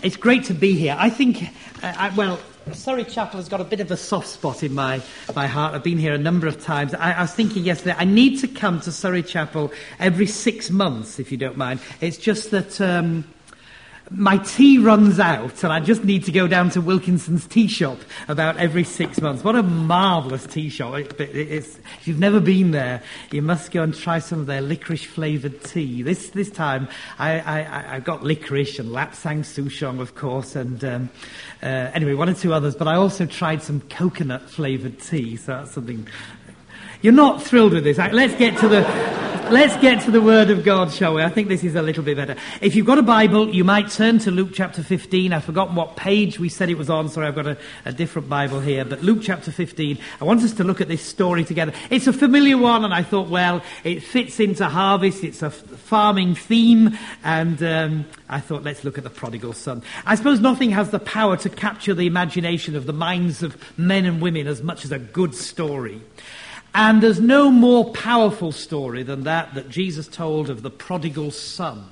It's great to be here. I think, Surrey Chapel has got a bit of a soft spot in my heart. I've been here a number of times. I was thinking yesterday, I need to come to Surrey Chapel every 6 months, if you don't mind. It's just that my tea runs out, and I just need to go down to Wilkinson's tea shop about every 6 months. What a marvellous tea shop. If you've never been there, you must go and try some of their licorice-flavoured tea. This time, I got licorice and Lapsang Souchong, of course, and anyway, one or two others, but I also tried some coconut-flavoured tea, so that's something... You're not thrilled with this. Let's get to the Word of God, shall we? I think this is a little bit better. If you've got a Bible, you might turn to Luke chapter 15. I've forgotten what page we said it was on. Sorry, I've got a different Bible here. But Luke chapter 15, I want us to look at this story together. It's a familiar one, and I thought, well, it fits into harvest. It's a farming theme, and I thought, let's look at the prodigal son. I suppose nothing has the power to capture the imagination of the minds of men and women as much as a good story. And there's no more powerful story than that Jesus told of the prodigal son.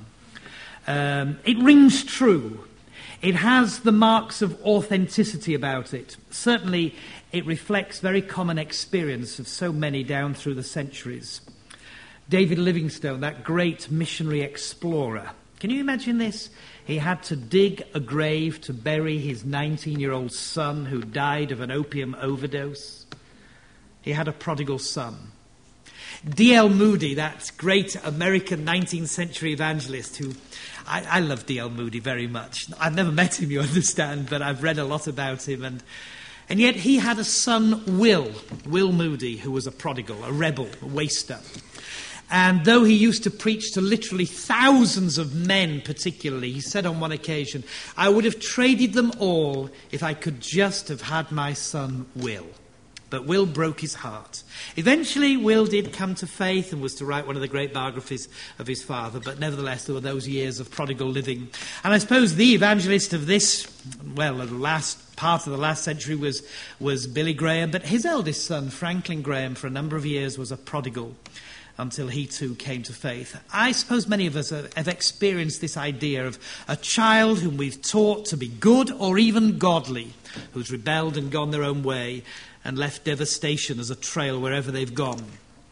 It rings true. It has the marks of authenticity about it. Certainly, it reflects very common experience of so many down through the centuries. David Livingstone, that great missionary explorer. Can you imagine this? He had to dig a grave to bury his 19-year-old son who died of an opium overdose. He had a prodigal son. D.L. Moody, that great American 19th century evangelist who... I love D.L. Moody very much. I've never met him, you understand, but I've read a lot about him. And yet he had a son, Will Moody, who was a prodigal, a rebel, a waster. And though he used to preach to literally thousands of men particularly, he said on one occasion, I would have traded them all if I could just have had my son, Will. But Will broke his heart. Eventually, Will did come to faith and was to write one of the great biographies of his father, but nevertheless, there were those years of prodigal living. And I suppose the evangelist of this, the last part of the last century was Billy Graham, but his eldest son, Franklin Graham, for a number of years was a prodigal until he too came to faith. I suppose many of us have experienced this idea of a child whom we've taught to be good or even godly, who's rebelled and gone their own way, and left devastation as a trail wherever they've gone.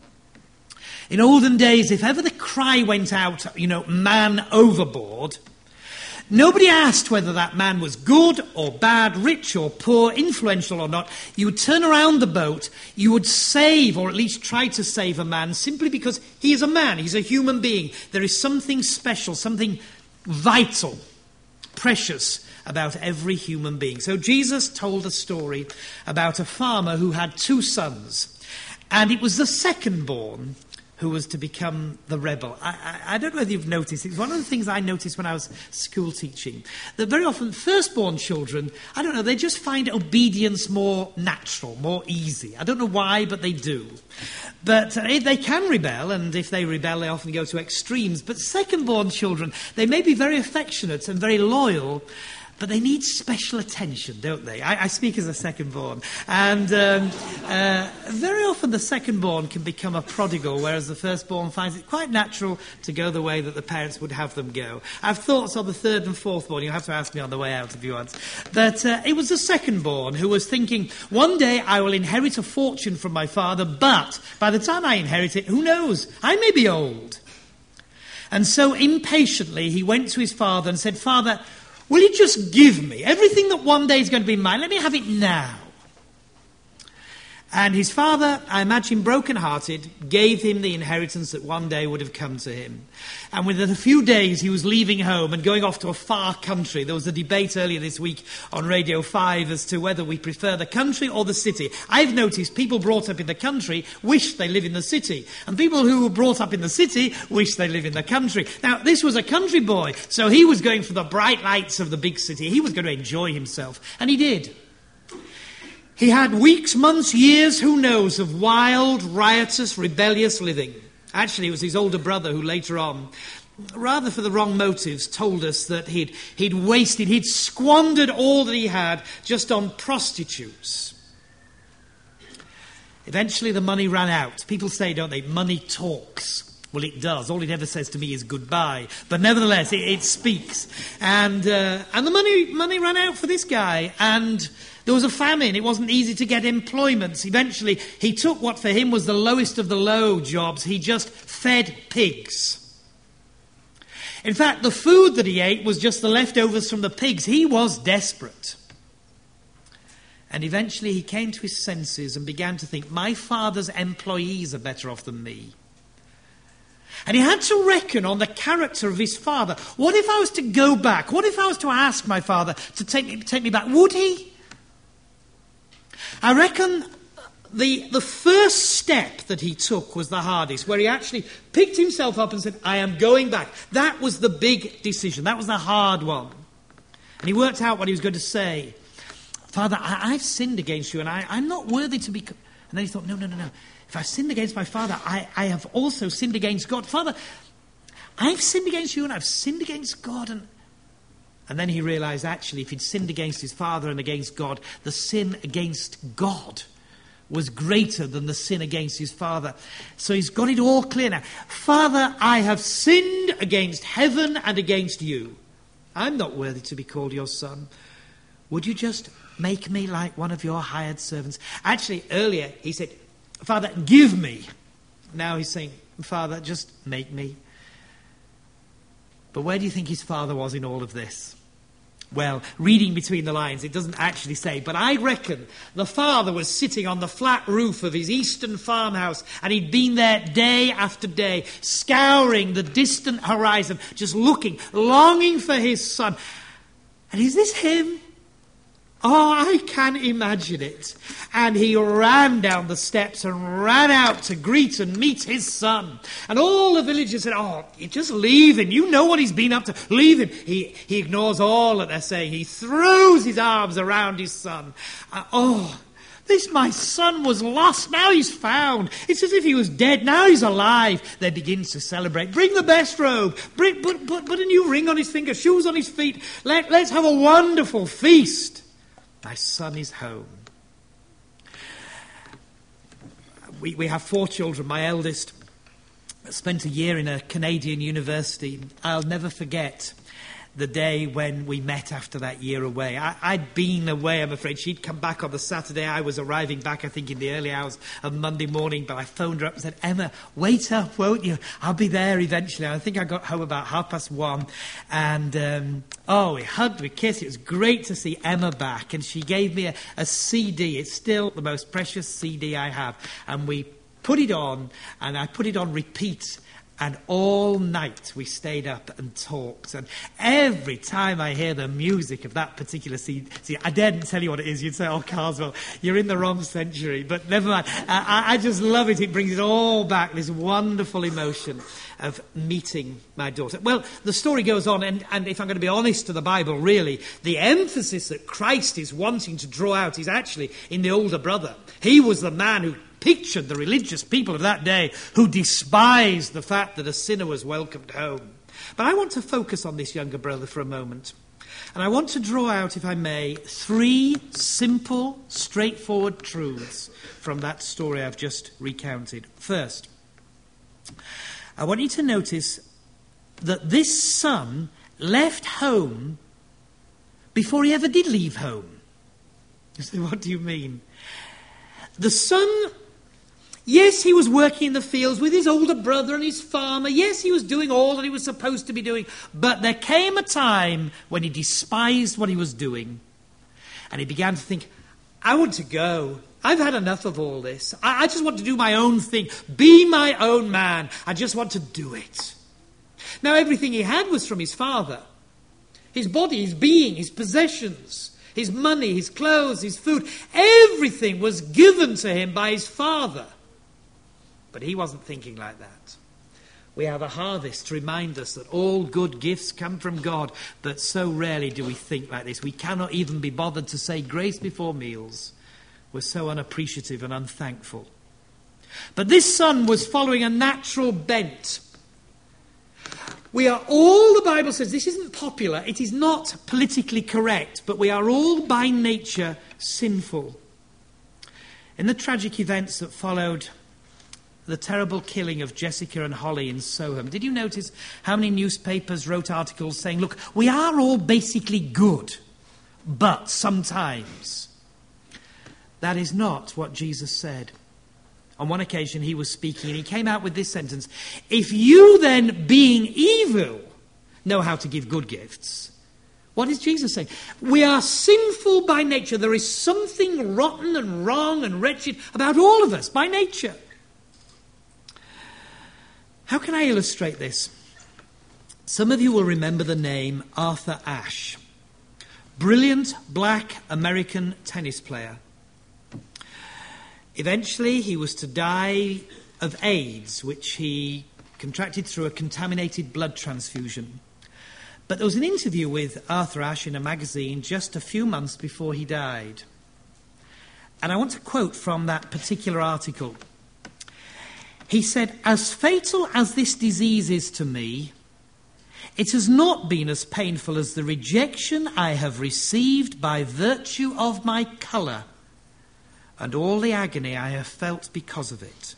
In olden days, if ever the cry went out, man overboard, nobody asked whether that man was good or bad, rich or poor, influential or not. You would turn around the boat, you would save, or at least try to save a man, simply because he is a man, he's a human being. There is something special, something vital, precious about every human being. So Jesus told a story about a farmer who had 2 sons. And it was the second born who was to become the rebel. I don't know whether you've noticed, it's one of the things I noticed when I was school teaching, that very often firstborn children, they just find obedience more natural, more easy. I don't know why, but they do. But they can rebel, and if they rebel, they often go to extremes. But second-born children, they may be very affectionate and very loyal, but they need special attention, don't they? I speak as a second-born. And very often the second-born can become a prodigal, whereas the first-born finds it quite natural to go the way that the parents would have them go. I have thoughts on the third and fourth-born. You'll have to ask me on the way out if you want. But it was the second-born who was thinking, one day I will inherit a fortune from my father, but by the time I inherit it, who knows? I may be old. And so impatiently he went to his father and said, Father, will you just give me everything that one day is going to be mine? Let me have it now. And his father, I imagine broken-hearted, gave him the inheritance that one day would have come to him. And within a few days, he was leaving home and going off to a far country. There was a debate earlier this week on Radio 5 as to whether we prefer the country or the city. I've noticed people brought up in the country wish they live in the city. And people who were brought up in the city wish they live in the country. Now, this was a country boy, so he was going for the bright lights of the big city. He was going to enjoy himself. And he did. He had weeks, months, years, who knows, of wild, riotous, rebellious living. Actually, it was his older brother who later on, rather for the wrong motives, told us that he'd squandered all that he had just on prostitutes. Eventually the money ran out. People say, don't they, money talks. Well, it does. All it ever says to me is goodbye. But nevertheless, it speaks. And the money ran out for this guy. And there was a famine. It wasn't easy to get employment. Eventually, he took what for him was the lowest of the low jobs. He just fed pigs. In fact, the food that he ate was just the leftovers from the pigs. He was desperate. And eventually he came to his senses and began to think, my father's employees are better off than me. And he had to reckon on the character of his father. What if I was to go back? What if I was to ask my father to take me back? Would he? I reckon the first step that he took was the hardest, where he actually picked himself up and said, I am going back. That was the big decision. That was the hard one. And he worked out what he was going to say. Father, I've sinned against you, and I'm not worthy to be... And then he thought, no. If I've sinned against my father, I have also sinned against God. Father, I've sinned against you and I've sinned against God. And then he realized, actually, if he'd sinned against his father and against God, the sin against God was greater than the sin against his father. So he's got it all clear now. Father, I have sinned against heaven and against you. I'm not worthy to be called your son. Would you just make me like one of your hired servants? Actually, earlier he said, Father, give me. Now he's saying, Father, just make me. But where do you think his father was in all of this? Well, reading between the lines, it doesn't actually say, but I reckon the father was sitting on the flat roof of his eastern farmhouse, and he'd been there day after day, scouring the distant horizon, just looking, longing for his son. And is this him? Oh, I can imagine it. And he ran down the steps and ran out to greet and meet his son. And all the villagers said, oh, you just leave him. You know what he's been up to. Leave him. He ignores all that they're saying. He throws his arms around his son. This my son was lost. Now he's found. It's as if he was dead. Now he's alive. They begin to celebrate. Bring the best robe. Put a new ring on his finger. Shoes on his feet. Let's have a wonderful feast. My son is home. We have 4 children. My eldest spent a year in a Canadian university. I'll never forget the day when we met after that year away. I'd been away, I'm afraid. She'd come back on the Saturday. I was arriving back, I think, in the early hours of Monday morning. But I phoned her up and said, Emma, wait up, won't you? I'll be there eventually. I think I got home about 1:30. And, we hugged, we kissed. It was great to see Emma back. And she gave me a CD. It's still the most precious CD I have. And we put it on, and I put it on repeat. And all night we stayed up and talked. And every time I hear the music of that particular CD, I daren't tell you what it is. You'd say, oh, Carswell, you're in the wrong century. But never mind. I just love it. It brings it all back, this wonderful emotion of meeting my daughter. Well, the story goes on, and if I'm going to be honest to the Bible, really, the emphasis that Christ is wanting to draw out is actually in the older brother. He was the man who pictured the religious people of that day who despised the fact that a sinner was welcomed home. But I want to focus on this younger brother for a moment. And I want to draw out, if I may, 3 simple, straightforward truths from that story I've just recounted. First, I want you to notice that this son left home before he ever did leave home. You say, what do you mean? The son... Yes, he was working in the fields with his older brother and his farmer. Yes, he was doing all that he was supposed to be doing. But there came a time when he despised what he was doing. And he began to think, I want to go. I've had enough of all this. I just want to do my own thing. Be my own man. I just want to do it. Now, everything he had was from his father. His body, his being, his possessions, his money, his clothes, his food. Everything was given to him by his father. But he wasn't thinking like that. We have a harvest to remind us that all good gifts come from God, but so rarely do we think like this. We cannot even be bothered to say grace before meals. We're so unappreciative and unthankful. But this son was following a natural bent. We are all, the Bible says, this isn't popular, it is not politically correct, but we are all by nature sinful. In the tragic events that followed the terrible killing of Jessica and Holly in Soham, did you notice how many newspapers wrote articles saying, look, we are all basically good, but sometimes? That is not what Jesus said. On one occasion he was speaking and he came out with this sentence, if you then, being evil, know how to give good gifts. What is Jesus saying? We are sinful by nature. There is something rotten and wrong and wretched about all of us by nature. How can I illustrate this? Some of you will remember the name Arthur Ashe. Brilliant black American tennis player. Eventually he was to die of AIDS, which he contracted through a contaminated blood transfusion. But there was an interview with Arthur Ashe in a magazine just a few months before he died. And I want to quote from that particular article. He said, as fatal as this disease is to me, it has not been as painful as the rejection I have received by virtue of my colour and all the agony I have felt because of it.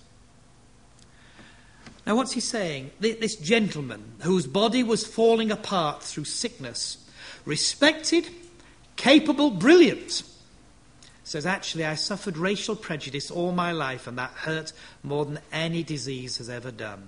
Now what's he saying? This gentleman whose body was falling apart through sickness, respected, capable, brilliant, says, actually, I suffered racial prejudice all my life and that hurt more than any disease has ever done.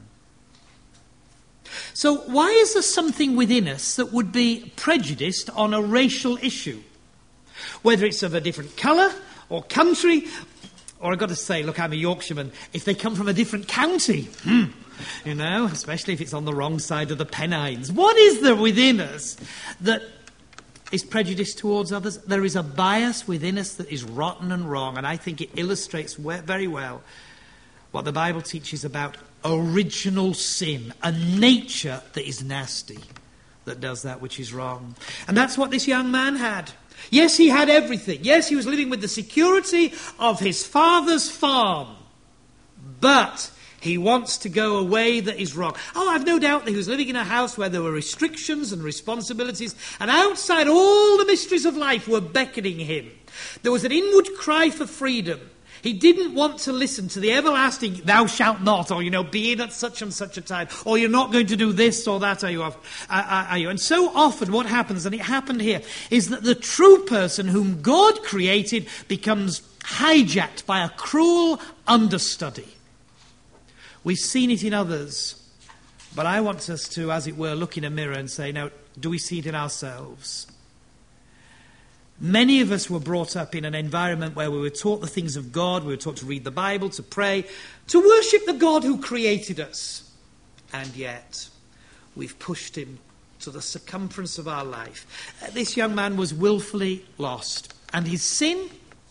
So why is there something within us that would be prejudiced on a racial issue? Whether it's of a different colour or country, or I've got to say, look, I'm a Yorkshireman, if they come from a different county, you know, especially if it's on the wrong side of the Pennines. What is there within us that is prejudiced towards others? There is a bias within us that is rotten and wrong, and I think it illustrates very well what the Bible teaches about original sin, a nature that is nasty, that does that which is wrong. And that's what this young man had. Yes, he had everything. Yes, he was living with the security of his father's farm. But he wants to go a way that is wrong. Oh, I've no doubt that he was living in a house where there were restrictions and responsibilities, and outside all the mysteries of life were beckoning him. There was an inward cry for freedom. He didn't want to listen to the everlasting, thou shalt not, or, be in at such and such a time, or you're not going to do this or that, are you? And so often what happens, and it happened here, is that the true person whom God created becomes hijacked by a cruel understudy. We've seen it in others, but I want us to, as it were, look in a mirror and say, now, do we see it in ourselves? Many of us were brought up in an environment where we were taught the things of God, we were taught to read the Bible, to pray, to worship the God who created us. And yet, we've pushed him to the circumference of our life. This young man was willfully lost. And his sin,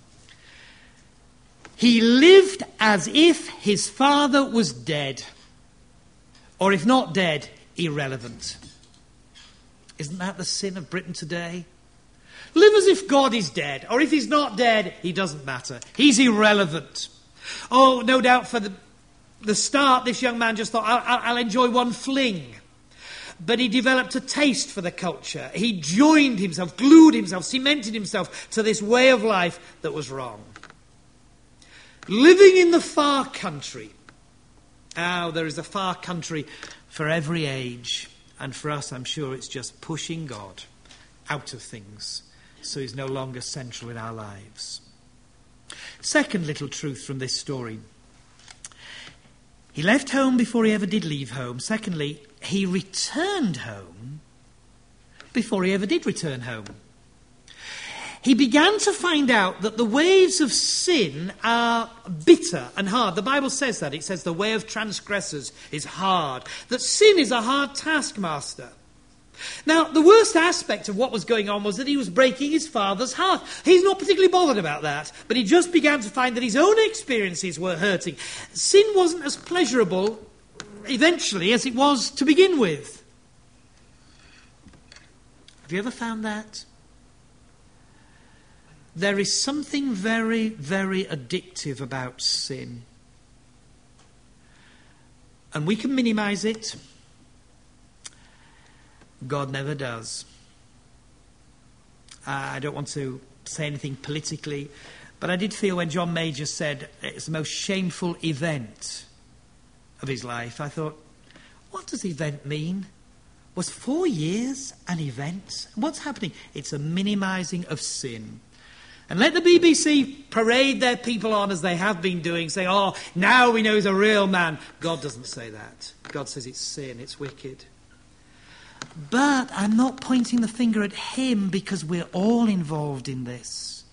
he lived as if his father was dead. Or if not dead, irrelevant. Isn't that the sin of Britain today? Live as if God is dead, or if he's not dead, he doesn't matter. He's irrelevant. Oh, no doubt for the start, this young man just thought, I'll enjoy one fling. But he developed a taste for the culture. He joined himself, glued himself, cemented himself to this way of life that was wrong. Living in the far country. Oh, there is a far country for every age. And for us, I'm sure it's just pushing God out of things, so he's no longer central in our lives. Second little truth from this story. He left home before he ever did leave home. Secondly, he returned home before he ever did return home. He began to find out that the waves of sin are bitter and hard. The Bible says that. It says the way of transgressors is hard. That sin is a hard taskmaster. Now, the worst aspect of what was going on was that he was breaking his father's heart. He's not particularly bothered about that, but he just began to find that his own experiences were hurting. Sin wasn't as pleasurable, eventually, as it was to begin with. Have you ever found that? There is something very, very addictive about sin. And we can minimize it. God never does. I don't want to say anything politically, but I did feel when John Major said it's the most shameful event of his life, I thought, what does event mean? Was 4 years an event? What's happening? It's a minimising of sin. And let the BBC parade their people on as they have been doing, saying, oh, now we know he's a real man. God doesn't say that. God says it's sin, it's wicked. But I'm not pointing the finger at him, because we're all involved in this.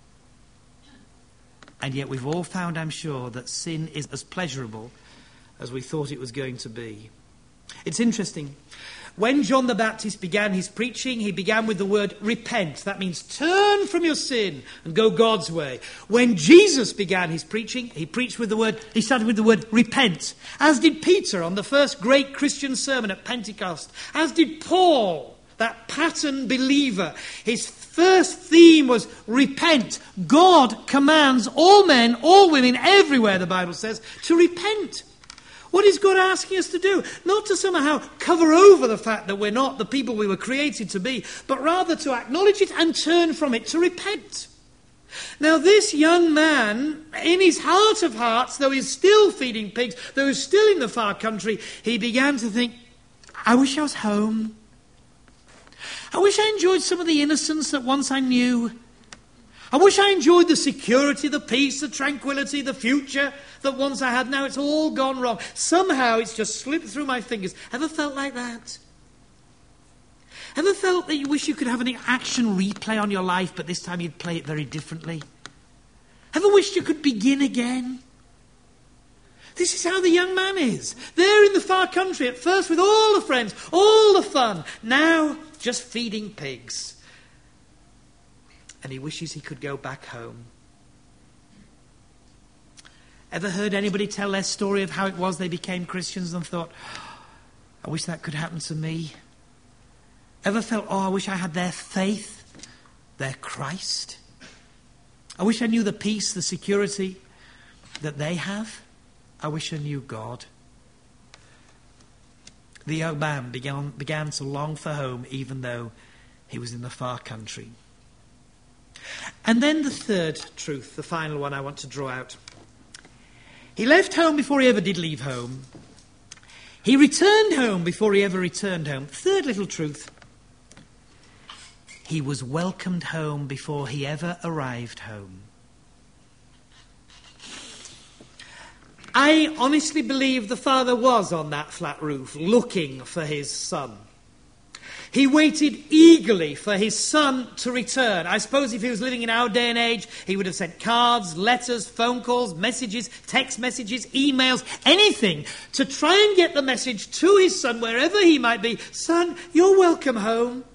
And yet we've all found, I'm sure, that sin is as pleasurable as we thought it was going to be. It's interesting. When John the Baptist began his preaching, he began with the word repent. That means turn from your sin and go God's way. When Jesus began his preaching, he started with the word repent. As did Peter on the first great Christian sermon at Pentecost. As did Paul, that pattern believer. His first theme was repent. God commands all men, all women, everywhere, the Bible says, to repent. What is God asking us to do? Not to somehow cover over the fact that we're not the people we were created to be, but rather to acknowledge it and turn from it, to repent. Now this young man, in his heart of hearts, though he's still feeding pigs, though he's still in the far country, he began to think, I wish I was home. I wish I enjoyed some of the innocence that once I knew. I wish I enjoyed the security, the peace, the tranquility, the future that once I had. Now it's all gone wrong. Somehow it's just slipped through my fingers. Ever felt like that? Ever felt that you wish you could have an action replay on your life, but this time you'd play it very differently? Ever wished you could begin again? This is how the young man is. There in the far country, at first with all the friends, all the fun. Now just feeding pigs. And he wishes he could go back home. Ever heard anybody tell their story of how it was they became Christians and thought, I wish that could happen to me? Ever felt, I wish I had their faith, their Christ? I wish I knew the peace, the security that they have. I wish I knew God. The young man began to long for home, even though he was in the far country. And then the third truth, the final one I want to draw out. He left home before he ever did leave home. He returned home before he ever returned home. Third little truth. He was welcomed home before he ever arrived home. I honestly believe the father was on that flat roof looking for his son. He waited eagerly for his son to return. I suppose if he was living in our day and age, he would have sent cards, letters, phone calls, messages, text messages, emails, anything to try and get the message to his son, wherever he might be. Son, you're welcome home.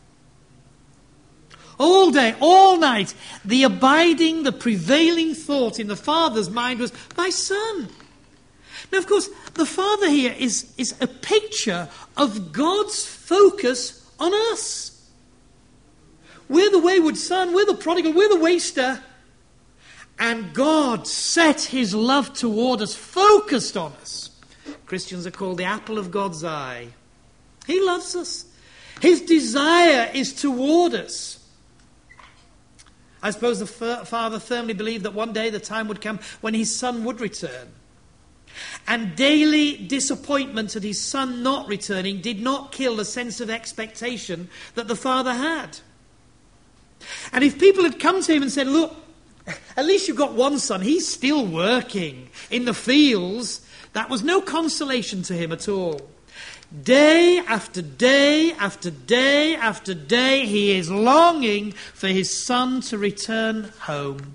All day, all night, the prevailing thought in the father's mind was, my son. Now, of course, the father here is a picture of God's focus on us. We're the wayward son, we're the prodigal, we're the waster. And God set his love toward us, focused on us. Christians are called the apple of God's eye. He loves us. His desire is toward us. I suppose the father firmly believed that one day the time would come when his son would return. And daily disappointment at his son not returning did not kill the sense of expectation that the father had. And if people had come to him and said, look, at least you've got one son, he's still working in the fields, that was no consolation to him at all. Day after day after day after day, he is longing for his son to return home.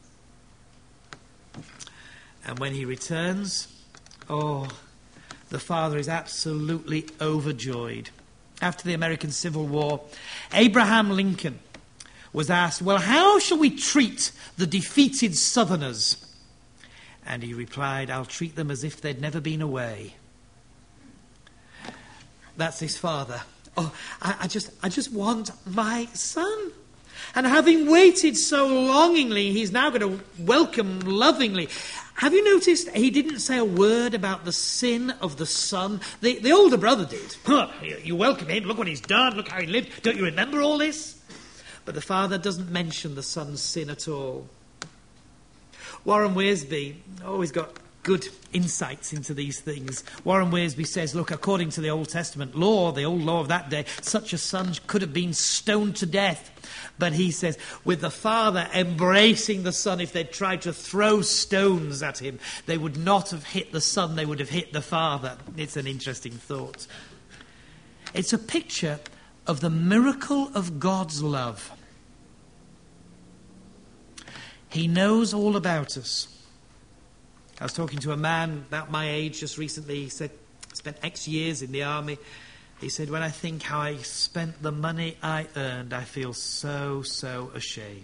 And when he returns, the father is absolutely overjoyed. After the American Civil War, Abraham Lincoln was asked, well, how shall we treat the defeated Southerners? And he replied, I'll treat them as if they'd never been away. That's his father. I just want my son. And having waited so longingly, he's now going to welcome lovingly. Have you noticed he didn't say a word about the sin of the son? The older brother did. You welcome him, look what he's done, look how he lived. Don't you remember all this? But the father doesn't mention the son's sin at all. Warren Wiersbe, he's got good insights into these things. Warren Wiersbe says, look, according to the Old Testament law, the old law of that day, such a son could have been stoned to death. But he says, with the father embracing the son, if they'd tried to throw stones at him, they would not have hit the son, they would have hit the father. It's an interesting thought. It's a picture of the miracle of God's love. He knows all about us. I was talking to a man about my age just recently. He said, spent X years in the army. He said, when I think how I spent the money I earned, I feel so ashamed.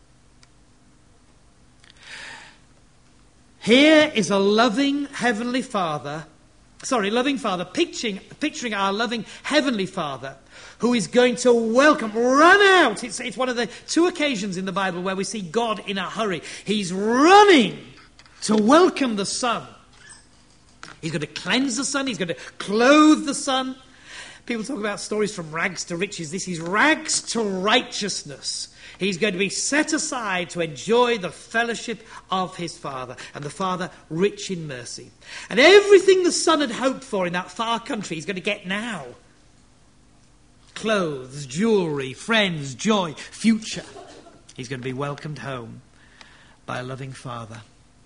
Here is a loving Heavenly Father, picturing our loving Heavenly Father, who is going to welcome, run out. It's one of the two occasions in the Bible where we see God in a hurry. He's running to welcome the Son. He's going to cleanse the Son. He's going to clothe the Son. People talk about stories from rags to riches. This is rags to righteousness. He's going to be set aside to enjoy the fellowship of his Father, and the Father rich in mercy. And everything the Son had hoped for in that far country, he's going to get now. Clothes, jewelry, friends, joy, future. He's going to be welcomed home by a loving Father.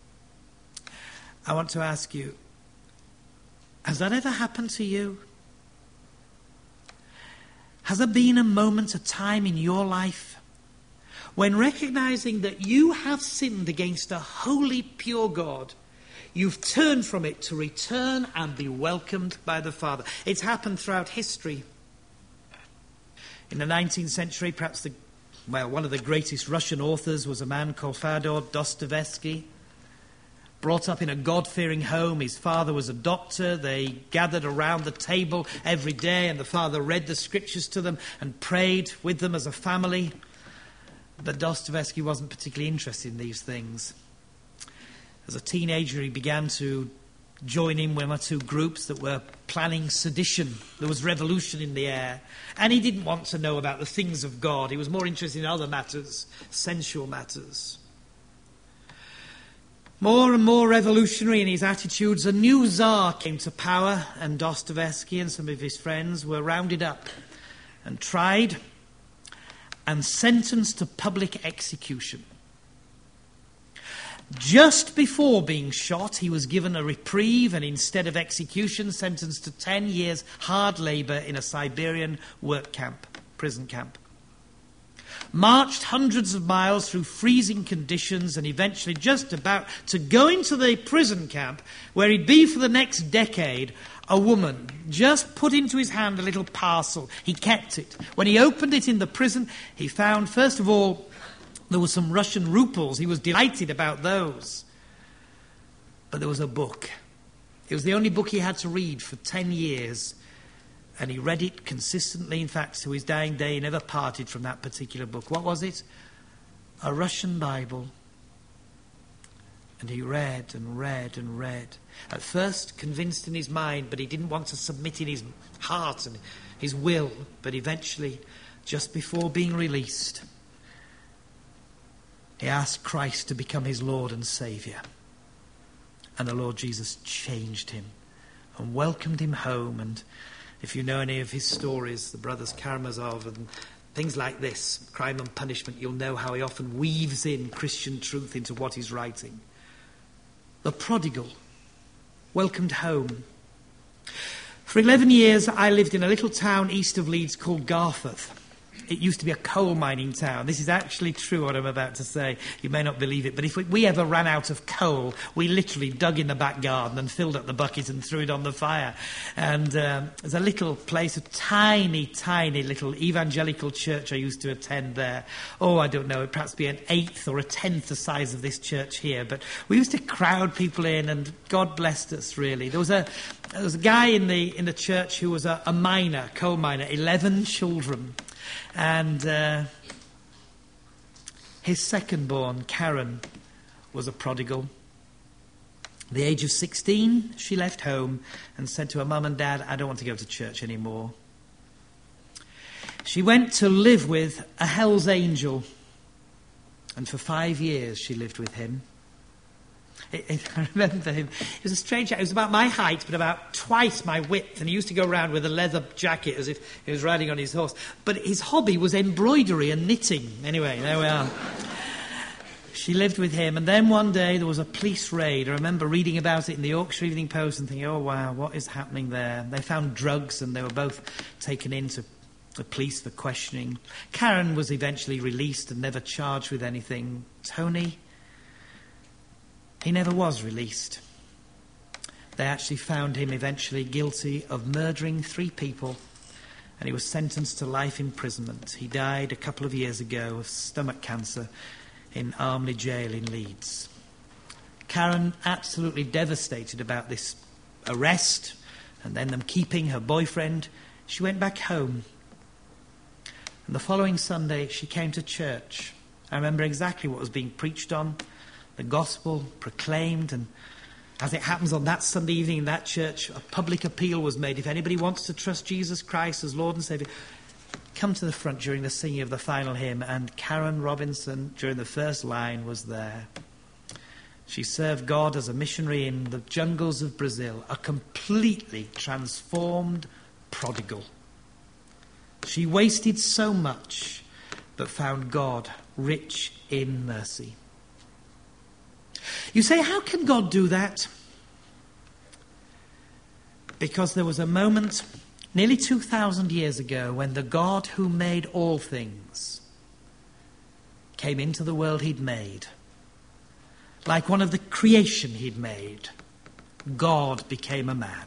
I want to ask you, has that ever happened to you? Has there been a moment, a time in your life when, recognizing that you have sinned against a holy, pure God, you've turned from it to return and be welcomed by the Father? It's happened throughout history. In the 19th century, perhaps one of the greatest Russian authors was a man called Fyodor Dostoevsky. Brought up in a God-fearing home. His father was a doctor. They gathered around the table every day, and the father read the scriptures to them and prayed with them as a family. But Dostoevsky wasn't particularly interested in these things. As a teenager, he began to join in one or two groups that were planning sedition. There was revolution in the air. And he didn't want to know about the things of God. He was more interested in other matters, sensual matters. More and more revolutionary in his attitudes, a new Tsar came to power, and Dostoevsky and some of his friends were rounded up and tried and sentenced to public execution. Just before being shot, he was given a reprieve and, instead of execution, sentenced to 10 years hard labour in a Siberian work camp, prison camp. Marched hundreds of miles through freezing conditions, and eventually just about to go into the prison camp where he'd be for the next decade, a woman just put into his hand a little parcel. He kept it. When he opened it in the prison, he found, first of all, there were some Russian rubles. He was delighted about those. But there was a book. It was the only book he had to read for 10 years. And he read it consistently. In fact, to his dying day, he never parted from that particular book. What was it? A Russian Bible. And he read and read and read. At first convinced in his mind, but he didn't want to submit in his heart and his will. But eventually, just before being released, he asked Christ to become his Lord and Saviour. And the Lord Jesus changed him and welcomed him home. And if you know any of his stories, the brothers Karamazov and things like this, Crime and Punishment, you'll know how he often weaves in Christian truth into what he's writing. The prodigal, welcomed home. For 11 years, I lived in a little town east of Leeds called Garforth. It used to be a coal mining town. This is actually true, what I'm about to say. You may not believe it, but if we ever ran out of coal, we literally dug in the back garden and filled up the bucket and threw it on the fire. And there's a little place, a tiny, tiny little evangelical church I used to attend there. Oh, I don't know, it'd perhaps be an eighth or a tenth the size of this church here. But we used to crowd people in, and God blessed us, really. There was a guy in the church who was a miner, coal miner, 11 children. And his second-born, Karen, was a prodigal. At the age of 16, she left home and said to her mum and dad, I don't want to go to church anymore. She went to live with a Hell's Angel, and for 5 years she lived with him. I remember him. He was a strange guy. He was about my height, but about twice my width. And he used to go around with a leather jacket as if he was riding on his horse. But his hobby was embroidery and knitting. Anyway, there we are. She lived with him. And then one day there was a police raid. I remember reading about it in the Yorkshire Evening Post and thinking, oh, wow, what is happening there? They found drugs and they were both taken into the police for questioning. Karen was eventually released and never charged with anything. Tony, he never was released. They actually found him eventually guilty of murdering 3 people, and he was sentenced to life imprisonment. He died a couple of years ago of stomach cancer in Armley Jail in Leeds. Karen, absolutely devastated about this arrest and then them keeping her boyfriend, she went back home. And the following Sunday, she came to church. I remember exactly what was being preached on. The gospel proclaimed, and as it happens on that Sunday evening in that church, a public appeal was made. If anybody wants to trust Jesus Christ as Lord and Saviour, come to the front during the singing of the final hymn. And Karen Robinson, during the first line, was there. She served God as a missionary in the jungles of Brazil, a completely transformed prodigal. She wasted so much, but found God rich in mercy. You say, how can God do that? Because there was a moment nearly 2,000 years ago when the God who made all things came into the world he'd made. Like one of the creation he'd made, God became a man.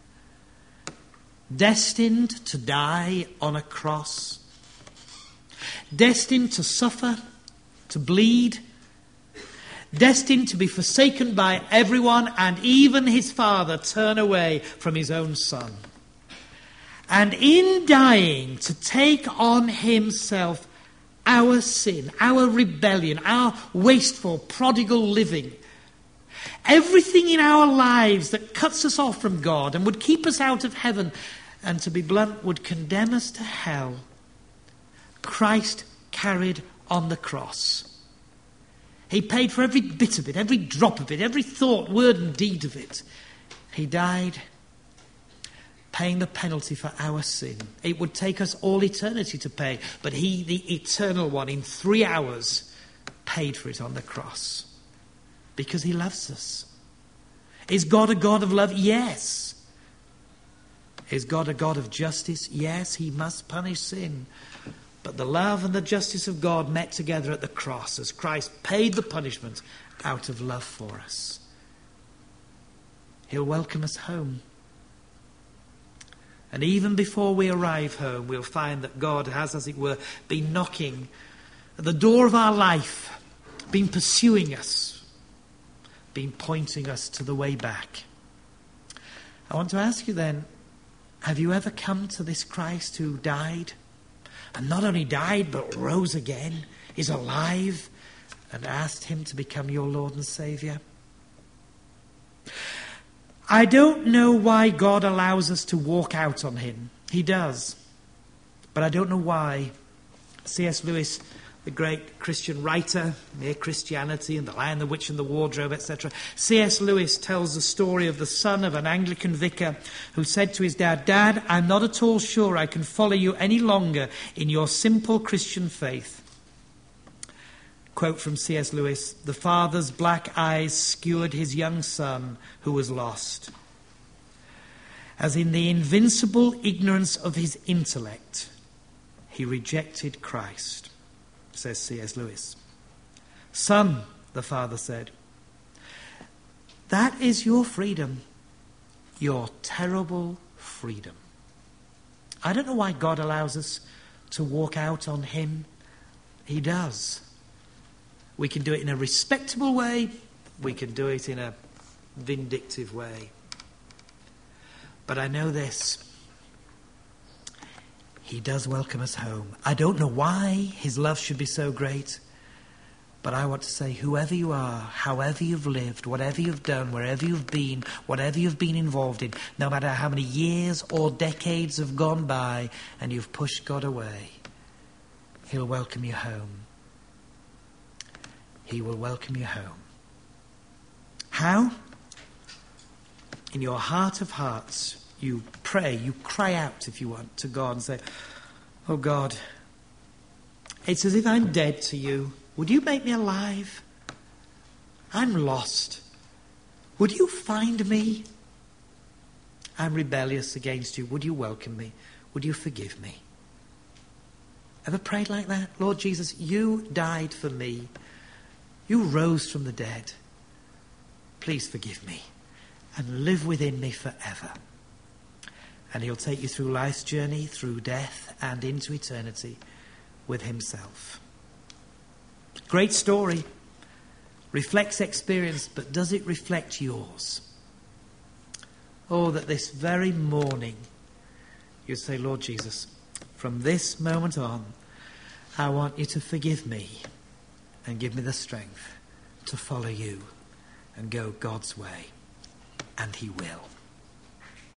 Destined to die on a cross. Destined to suffer, to bleed. Destined to be forsaken by everyone, and even his Father turn away from his own Son. And in dying, to take on himself our sin, our rebellion, our wasteful, prodigal living, everything in our lives that cuts us off from God and would keep us out of heaven, and to be blunt, would condemn us to hell, Christ carried on the cross. He paid for every bit of it, every drop of it, every thought, word and deed of it. He died, paying the penalty for our sin. It would take us all eternity to pay, but he, the eternal one, in 3 hours, paid for it on the cross. Because he loves us. Is God a God of love? Yes. Is God a God of justice? Yes, he must punish sin. But the love and the justice of God met together at the cross as Christ paid the punishment out of love for us. He'll welcome us home. And even before we arrive home, we'll find that God has, as it were, been knocking at the door of our life, been pursuing us, been pointing us to the way back. I want to ask you then, have you ever come to this Christ who died? And not only died, but rose again, is alive, and asked him to become your Lord and Saviour? I don't know why God allows us to walk out on him. He does. But I don't know why. C.S. Lewis, the great Christian writer, Mere Christianity and The Lion, the Witch and the Wardrobe, etc. C.S. Lewis tells the story of the son of an Anglican vicar who said to his dad, "Dad, I'm not at all sure I can follow you any longer in your simple Christian faith." Quote from C.S. Lewis, "The father's black eyes skewered his young son who was lost. As in the invincible ignorance of his intellect, he rejected Christ," says C.S. Lewis. "Son," the father said, "that is your freedom, your terrible freedom." I don't know why God allows us to walk out on him. He does. We can do it in a respectable way. We can do it in a vindictive way. But I know this. He does welcome us home. I don't know why his love should be so great. But I want to say, whoever you are, however you've lived, whatever you've done, wherever you've been, whatever you've been involved in, no matter how many years or decades have gone by and you've pushed God away, he'll welcome you home. He will welcome you home. How? In your heart of hearts, you pray, you cry out, if you want, to God and say, oh God, it's as if I'm dead to you. Would you make me alive? I'm lost. Would you find me? I'm rebellious against you. Would you welcome me? Would you forgive me? Ever prayed like that? Lord Jesus, you died for me. You rose from the dead. Please forgive me and live within me forever. And he'll take you through life's journey, through death and into eternity with himself. Great story. Reflects experience, but does it reflect yours? Oh, that this very morning you say, Lord Jesus, from this moment on, I want you to forgive me and give me the strength to follow you and go God's way. And he will.